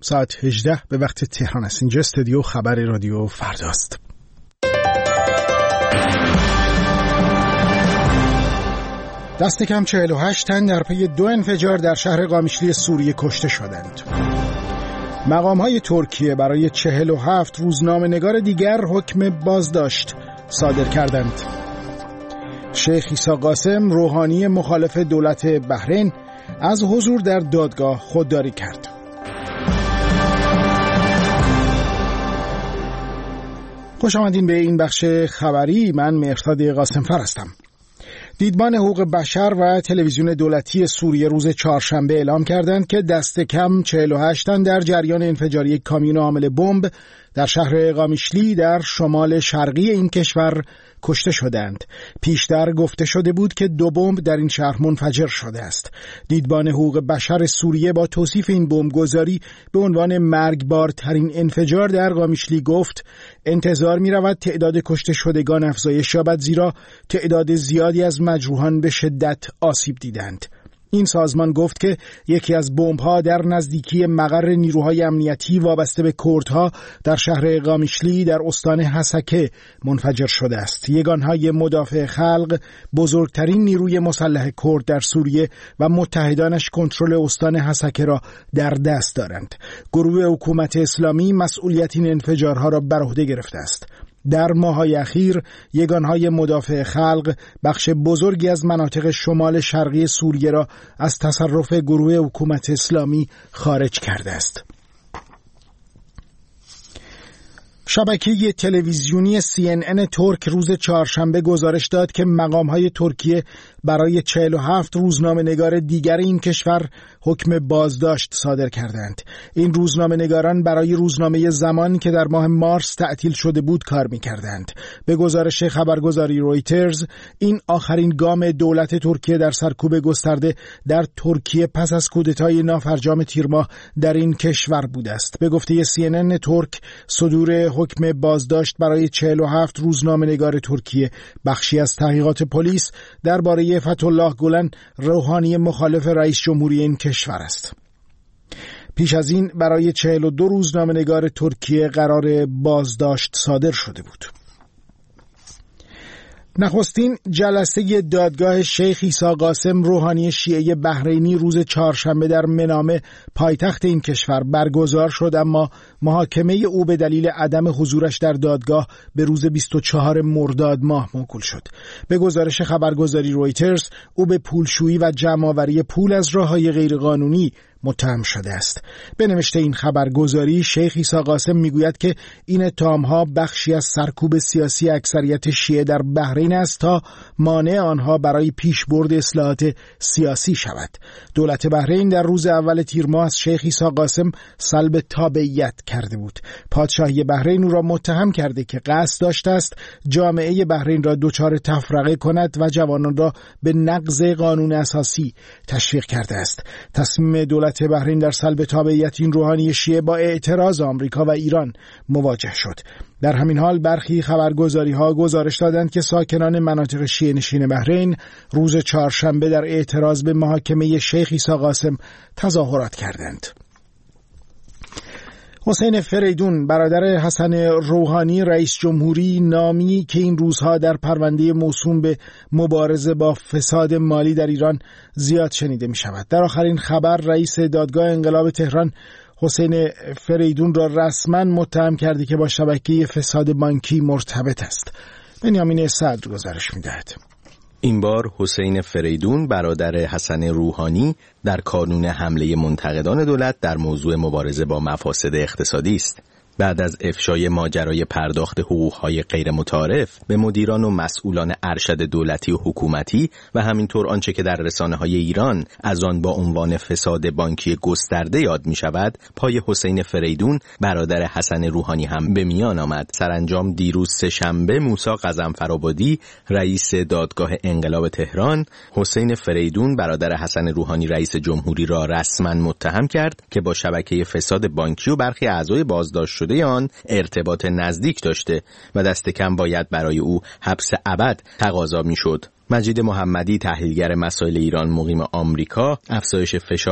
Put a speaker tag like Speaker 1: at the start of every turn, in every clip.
Speaker 1: ساعت 18 به وقت تهران است. اینجا استودیو خبر رادیو فرداست. دست کم 48 تن در پی 2 انفجار در شهر قامیشلی سوریه کشته شدند. مقام‌های ترکیه برای 47 روزنامه‌نگار دیگر حکم بازداشت صادر کردند. شیخ عیسی قاسم روحانی مخالف دولت بحرین از حضور در دادگاه خودداری کرد. خوش آمدین به این بخش خبری. من مهرداد قاسمفر هستم. دیدبان حقوق بشر و تلویزیون دولتی سوریه روز چهارشنبه اعلام کردند که دست کم 48 تن در جریان انفجار یک کامیون حامل بمب در شهر قامیشلی در شمال شرقی این کشور کشته شدند. پیشتر گفته شده بود که 2 بمب در این شهر منفجر شده است. دیدبان حقوق بشر سوریه با توصیف این بمبگذاری به عنوان مرگبارترین انفجار در قامیشلی گفت انتظار می رود تعداد کشته شدگان افزایش یابد، زیرا تعداد زیادی از مجروحان به شدت آسیب دیدند. این سازمان گفت که یکی از بمب‌ها در نزدیکی مقر نیروهای امنیتی وابسته به کردها در شهر قامیشلی در استان حسکه منفجر شده است. یگانهای مدافع خلق، بزرگترین نیروی مسلح کرد در سوریه و متحدانش کنترل استان حسکه را در دست دارند. گروه حکومت اسلامی مسئولیت این انفجارها را بر عهده گرفته است. در ماه‌های اخیر یگانهای مدافع خلق بخش بزرگی از مناطق شمال شرقی سوریه را از تصرف گروه حکومت اسلامی خارج کرده است. شبکه تلویزیونی CNN ترک روز چهارشنبه گزارش داد که مقام‌های ترکیه برای 47 روزنامه‌نگار دیگر این کشور حکم بازداشت صادر کردند. این روزنامه‌نگاران برای روزنامه زمان که در ماه مارس تعطیل شده بود کار می‌کردند. به گزارش خبرگزاری رویترز، این آخرین گام دولت ترکیه در سرکوب گسترده در ترکیه پس از کودتای نافرجام تیر ماه در این کشور بوده است. به گفته CNN ترک، صدور حکم بازداشت برای 47 روزنامه‌نگار ترکیه بخشی از تحقیقات پلیس درباره فتح‌الله گلن، روحانی مخالف رئیس جمهوری این کشور است. پیش از این برای 42 روزنامه‌نگار ترکیه قرار بازداشت صادر شده بود. نخستین جلسه دادگاه شیخ عیسی قاسم روحانی شیعه بحرینی روز چهارشنبه در منامه پایتخت این کشور برگزار شد، اما محاکمه او به دلیل عدم حضورش در دادگاه به روز 24 مرداد ماه موکول شد. به گزارش خبرگزاری رویترز، او به پولشویی و جمع‌آوری پول از راه‌های غیرقانونی متهم شده است. به نوشته این خبرگزاری، شیخ عیسی قاسم میگوید که این اتهام‌ها بخشی از سرکوب سیاسی اکثریت شیعه در بحرین است تا مانع آنها برای پیشبرد اصلاحات سیاسی شود. دولت بحرین در روز اول تیر ماه از شیخ عیسی قاسم سلب تابعیت کرده بود. پادشاهی بحرین او را متهم کرده که قصد داشته است جامعه بحرین را دچار تفرقه کند و جوانان را به نقض قانون اساسی تشویق کرده است. تصمیم دولت بحرین در سلب تابعیت این روحانی شیعه با اعتراض آمریکا و ایران مواجه شد. در همین حال برخی خبرگزاری‌ها گزارش دادند که ساکنان مناطق شیعه نشین بحرین روز چهارشنبه در اعتراض به محاکمه شیخ عیسی قاسم تظاهرات کردند. حسین فریدون برادر حسن روحانی رئیس جمهوری نامی که این روزها در پرونده موسوم به مبارزه با فساد مالی در ایران زیاد شنیده می شود. در آخرین خبر رئیس دادگاه انقلاب تهران حسین فریدون را رسما متهم کرده که با شبکه فساد بانکی مرتبط است. بنیامین صدر گزارش می دهد.
Speaker 2: این بار حسین فریدون برادر حسن روحانی در کانون حمله منتقدان دولت در موضوع مبارزه با مفاسد اقتصادی است. بعد از افشای ماجرای پرداخت حقوق‌های غیر متعارف به مدیران و مسئولان ارشد دولتی و حکومتی و همینطور آنچه که در رسانه‌های ایران از آن با عنوان فساد بانکی گسترده یاد می‌شود، پای حسین فریدون برادر حسن روحانی هم به میان آمد. سرانجام دیروز سه‌شنبه موسی غضنفرآبادی رئیس دادگاه انقلاب تهران حسین فریدون برادر حسن روحانی رئیس جمهوری را رسما متهم کرد که با شبکه فساد بانکی و برخی اعضای بازداشت شده آن ارتباط نزدیک داشته و دست کم باید برای او حبس ابد تقاضا میشد. مجید محمدی، تحلیلگر مسائل ایران مقیم آمریکا، افزایش فشار به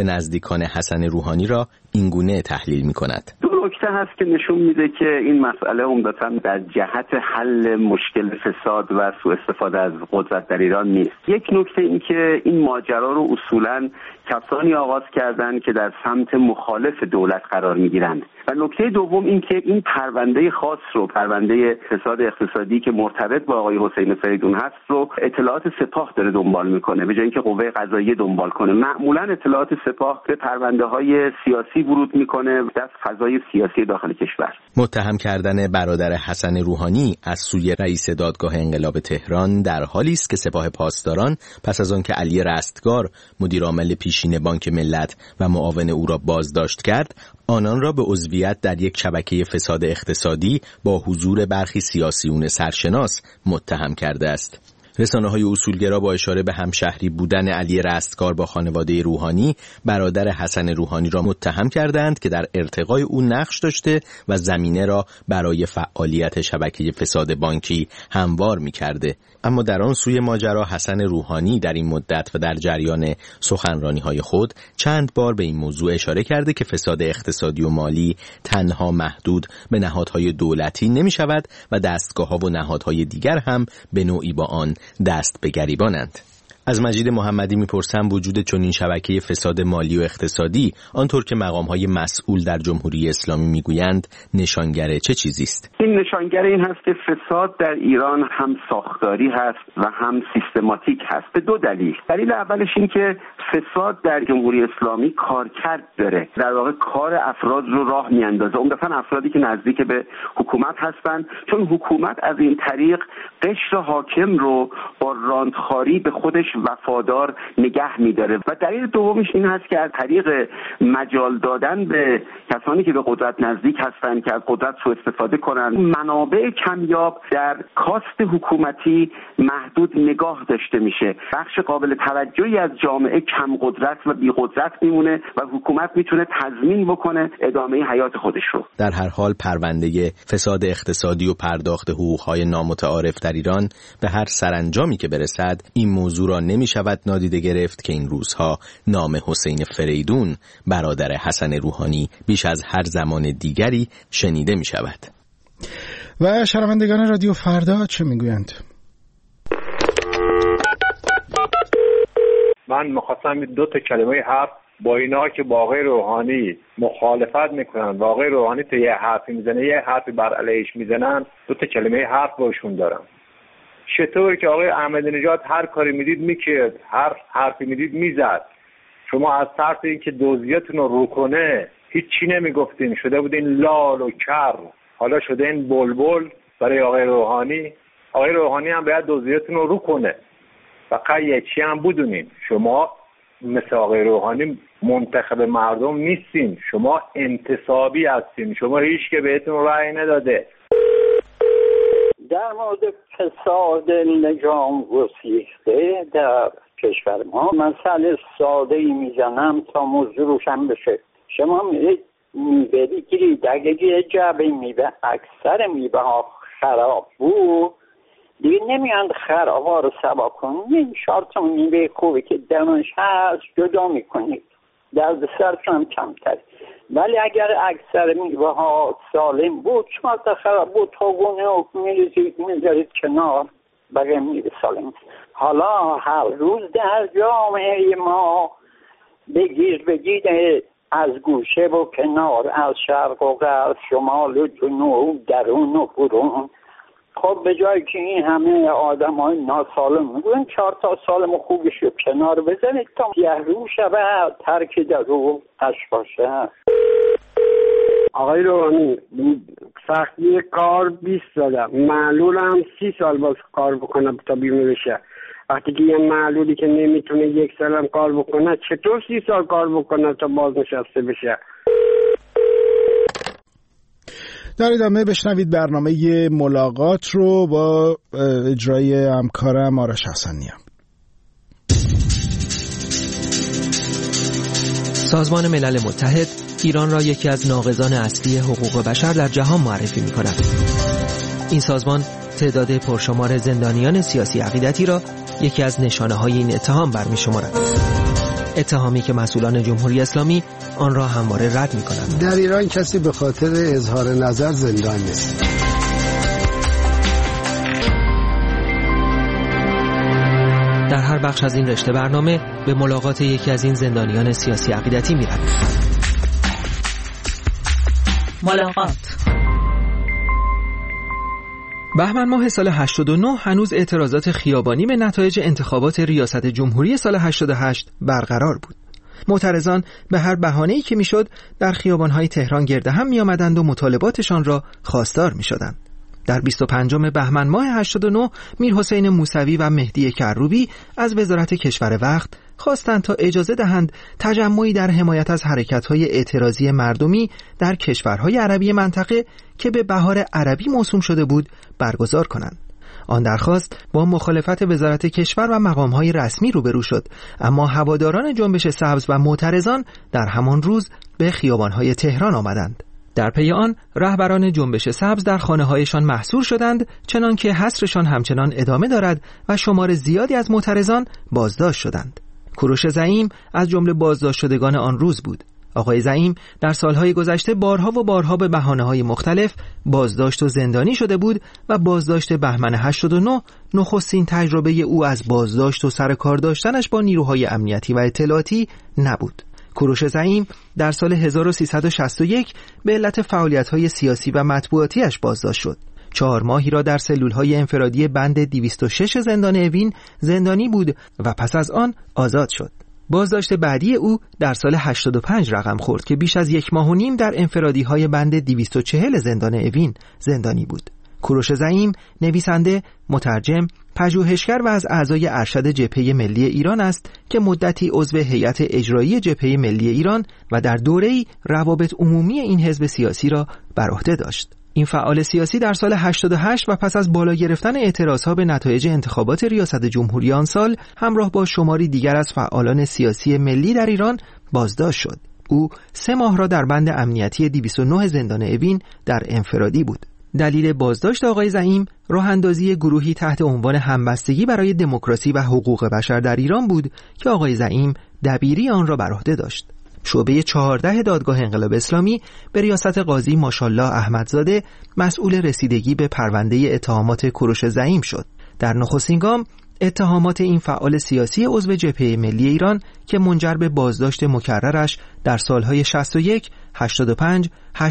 Speaker 2: به نزدیکان حسن روحانی را اینگونه تحلیل می‌کند.
Speaker 3: دو نکته هست که نشون میده که این مسئله عمدتاً در جهت حل مشکل فساد و سوء استفاده از قدرت در ایران نیست. یک نکته این که این ماجرا رو اصولاً کسانی آغاز کردن که در سمت مخالف دولت قرار میگیرند. و نکته دوم این که این پرونده خاص رو، پرونده فساد اقتصادی که مرتبط با آقای حسین فریدون هست رو اطلاعات سپاه داره دنبال میکنه به جای اینکه قوه قضاییه دنبال کنه. معمولا اطلاعات سپاه به پرونده های سیاسی ورود میکنه در فضای سیاسی داخل کشور.
Speaker 2: متهم کردن برادر حسن روحانی از سوی رئیس دادگاه انقلاب تهران در حالی است که سپاه پاسداران پس از آنکه علی رستگار مدیر عامل پیشین بانک ملت و معاون او را بازداشت کرد، آنان را به عضویت در یک شبکه فساد اقتصادی با حضور برخی سیاسیون سرشناس متهم کرده است. رسانه‌های اصولگرا با اشاره به همشهری بودن علی رستگار با خانواده روحانی، برادر حسن روحانی را متهم کردند که در ارتقای او نقش داشته و زمینه را برای فعالیت شبکه فساد بانکی هموار می‌کرده. اما در آن سوی ماجرا حسن روحانی در این مدت و در جریان سخنرانی‌های خود چند بار به این موضوع اشاره کرده که فساد اقتصادی و مالی تنها محدود به نهادهای دولتی نمی‌شود و دستگاه‌ها و نهادهای دیگر هم به نوعی با آن دست به گریبانند. از مجید محمدی میپرسم وجود چنین شبکه فساد مالی و اقتصادی آنطور که مقام‌های مسئول در جمهوری اسلامی میگویند نشانگر چه چیزی است؟
Speaker 3: این نشانگر این هست که فساد در ایران هم ساختاری هست و هم سیستماتیک هست به دو دلیل. دلیل اولش این که فساد در جمهوری اسلامی کارکرد داره، در واقع کار افراد رو راه میاندازه، عمدتاً افرادی که نزدیک به حکومت هستند، چون حکومت از این طریق قشر حاکم رو با راندخاری به خودش وفادار نگه می‌داره. و دلیل دومش این هست که از طریق مجال دادن به کسانی که به قدرت نزدیک هستند که از قدرت سوء استفاده کنند، منابع کمیاب در کاست حکومتی محدود نگاه داشته میشه. بخش قابل توجهی از جامعه کم قدرت و بی قدرت میمونه و حکومت میتونه تضمین بکنه ادامه حیات خودش رو.
Speaker 2: در هر حال پرونده فساد اقتصادی و پرداخت حقوق‌های نامتعارف در ایران به هر سرانجامی که برسد این موضوع را نمی‌شود نادیده گرفت که این روزها نام حسین فریدون برادر حسن روحانی بیش از هر زمان دیگری شنیده می‌شود.
Speaker 1: و شنوندگان رادیو فردا چه میگویند؟
Speaker 4: من می‌خواستم دو تا کلمه حرف با اینا که با آقای روحانی مخالفت میکنن و آقای روحانی تو یه حرفی میزنه یه حرفی بر علیهش میزنن، دو تا کلمه حرف باشون دارم. چطور که آقای احمدی نژاد هر کاری میدید میکرد، هر حرفی میدید میزد، شما از طرف اینکه دوزیتون رو کنه هیچی نمیگفتین، شده بودین لال و کر، حالا شده این بلبل برای آقای روحانی. آقای روحانی هم باید دوزیتون رو کنه. فقط یه چی هم بدونین، شما مثل آقای روحانی منتخب مردم نیستین، شما انتصابی هستین، شما هیچ که بهتون رأی نداده.
Speaker 5: در مورد فساد نظام گسیخته در کشور ما مسئله ساده ای میزنم تا موضوع روشن بشه. شما میبری گیرید، اگه یه جعبه میوه اکثر میوه ها خراب بود دیگه نمیاند خراب ها رو سبا کنید، 4 تا میوه خوبه که درونش هست جدا میکنید، درد سرتون هم کمتر. ولی اگر اکثر میوه ها سالم بود 4 تا خراب بود تاگونه و میذارید کنار بقیه میوه سالم. حالا هر روز در جامعه ما بگید از گوشه و کنار، از شرق و غرب، شمال و جنوب، درون و برون، خب به جایی که این همه آدم های ناسالم میگوین 4 تا سالم خوبش رو کنار بزنید تا یه رو شود ترک در رو اش باشه.
Speaker 6: آقای روحانی سختی کار 20 ساله، معلولم 30 سال باز کار بکنم تا بیرون بشه. وقتی که یه معلولی که نمیتونه 1 سالم کار بکنه چطور 30 سال کار بکنه تا بازنشسته بشه؟
Speaker 1: در ادامه بشنوید برنامه ملاقات رو با اجرای همکارم آرش حسنی‌ام.
Speaker 7: سازمان ملل متحد ایران را یکی از ناقضان اصلی حقوق بشر در جهان معرفی می‌کند. این سازمان تعداد پرشمار زندانیان سیاسی عقیدتی را یکی از نشانه‌های این اتهام برمی‌شمارد. اتهامی که مسئولان جمهوری اسلامی آن را همواره رد می‌کنند.
Speaker 8: در ایران کسی به خاطر اظهار نظر زندان نیست.
Speaker 7: در هر بخش از این رشته برنامه به ملاقات یکی از این زندانیان سیاسی عقیدتی می‌رویم.
Speaker 9: ملاقات.
Speaker 7: بهمن ماه سال 89 هنوز اعتراضات خیابانی به نتایج انتخابات ریاست جمهوری سال 88 برقرار بود. معترضان به هر بهانه‌ای که میشد در خیابان‌های تهران گرد هم می‌آمدند و مطالباتشان را خواستار می‌شدند. در 25 بهمن ماه 89 میرحسین موسوی و مهدی کروبی از وزارت کشور وقت خواستند تا اجازه دهند تجمعی در حمایت از حرکت‌های اعتراضی مردمی در کشورهای عربی منطقه که به بهار عربی موسوم شده بود برگزار کنند. آن درخواست با مخالفت وزارت کشور و مقام‌های رسمی روبرو شد، اما هواداران جنبش سبز و معترضان در همان روز به خیابان‌های تهران آمدند. در پی آن رهبران جنبش سبز در خانه‌هایشان محصور شدند، چنان که حصرشان همچنان ادامه دارد و شمار زیادی از معترضان بازداشت شدند. کوروش زعیم از جمله بازداشت شدگان آن روز بود. آقای زعیم در سالهای گذشته بارها و بارها به بهانه‌های مختلف بازداشت و زندانی شده بود و بازداشت بهمن 89 نخستین تجربه او از بازداشت و سر کار داشتنش با نیروهای امنیتی و اطلاعاتی نبود. کوروش زعیم در سال 1361 به علت فعالیت‌های سیاسی و مطبوعاتیش بازداشت شد. 4 ماهی را در سلول‌های انفرادی بند 206 زندان اوین زندانی بود و پس از آن آزاد شد. بازداشت بعدی او در سال 85 رقم خورد که بیش از 1 ماه و نیم در انفرادی‌های بند 240 زندان اوین زندانی بود. کوروش زعیم نویسنده، مترجم، پژوهشگر و از اعضای ارشد جبهه ملی ایران است که مدتی عضو هیئت اجرایی جبهه ملی ایران و در دوره‌ای روابط عمومی این حزب سیاسی را بر عهده داشت. این فعال سیاسی در سال 88 و پس از بالا گرفتن اعتراضها به نتایج انتخابات ریاست جمهوری آن سال همراه با شماری دیگر از فعالان سیاسی ملی در ایران بازداشت شد. او 3 ماه را در بند امنیتی 209 زندان اوین در انفرادی بود. دلیل بازداشت آقای زعیم راه‌اندازی گروهی تحت عنوان همبستگی برای دموکراسی و حقوق بشر در ایران بود که آقای زعیم دبیری آن را بر عهده داشت. شعبه 14 دادگاه انقلاب اسلامی به ریاست قاضی ماشاءالله احمدزاده مسئول رسیدگی به پرونده اتهامات کوروش زعیم شد. در نخستین گام اتهامات این فعال سیاسی عضو جبهه ملی ایران که منجر به بازداشت مکررش در سالهای 61، 85،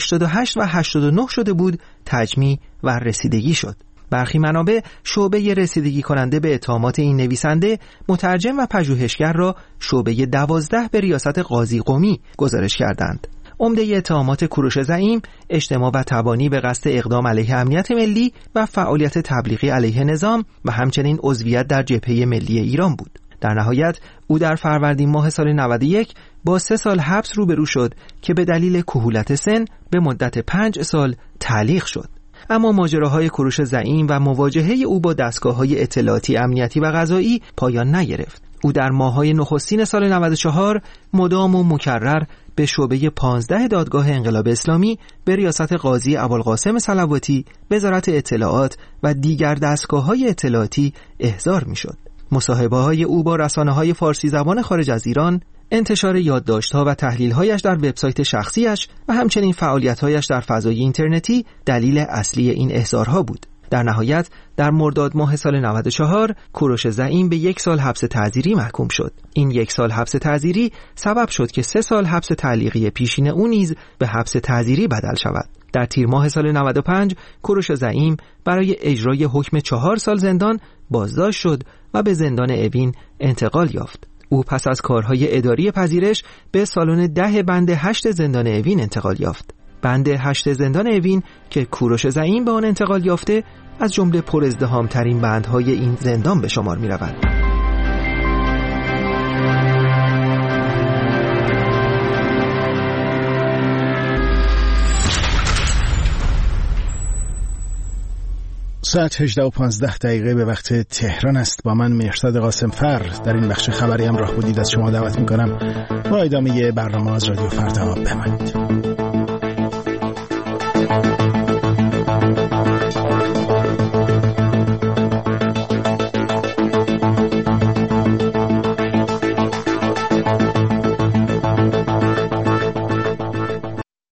Speaker 7: 88 و 89 شده بود تجمیع و رسیدگی شد. برخی منابع شعبه رسیدگی کننده به اتهامات این نویسنده، مترجم و پژوهشگر را شعبه 12 به ریاست قاضی قمی گزارش کردند. عمده اتهامات کوروش زعیم اجتماع و تبانی به قصد اقدام علیه امنیت ملی و فعالیت تبلیغی علیه نظام و همچنین عضویت در جبهه ملی ایران بود. در نهایت او در فروردین ماه سال 91 با 3 سال حبس روبرو شد که به دلیل کهولت سن به مدت 5 سال تعلیق شد. اما ماجراهای کوروش زعیم و مواجهه او با دستگاه‌های اطلاعاتی، امنیتی و قضایی پایان نگرفت. او در ماه‌های نخستین سال 94 مدام و مکرر به شعبه 15 دادگاه انقلاب اسلامی به ریاست قاضی ابوالقاسم صلواتی، وزارت اطلاعات و دیگر دستگاه‌های اطلاعاتی احضار می‌شد. مصاحبه‌های او با رسانه‌های فارسی زبان خارج از ایران، انتشار یادداشت‌ها و تحلیل‌هایش در وبسایت شخصیش و همچنین فعالیت‌هایش در فضای اینترنتی دلیل اصلی این احضارها بود. در نهایت در مرداد ماه سال 94 کوروش زعیم به 1 سال حبس تعزیری محکوم شد. این 1 سال حبس تعزیری سبب شد که 3 سال حبس تعلیقی پیشین او نیز به حبس تعزیری بدل شود. در تیر ماه سال 95 کوروش زعیم برای اجرای حکم 4 سال زندان بازداشت شد و به زندان اوین انتقال یافت. او پس از کارهای اداری پذیرش به سالن 10 بند 8 زندان اوین انتقال یافت. بند 8 زندان اوین که کوروش زعیم به آن انتقال یافته از جمله پر ازدحام ترین بندهای این زندان به شمار می رود.
Speaker 1: ساعت 18:15 به وقت تهران است. با من مهرداد قاسمفر در این بخش خبری همراه بودید. از شما دعوت می‌کنم با ادامه برنامه از رادیو فردا بمانید.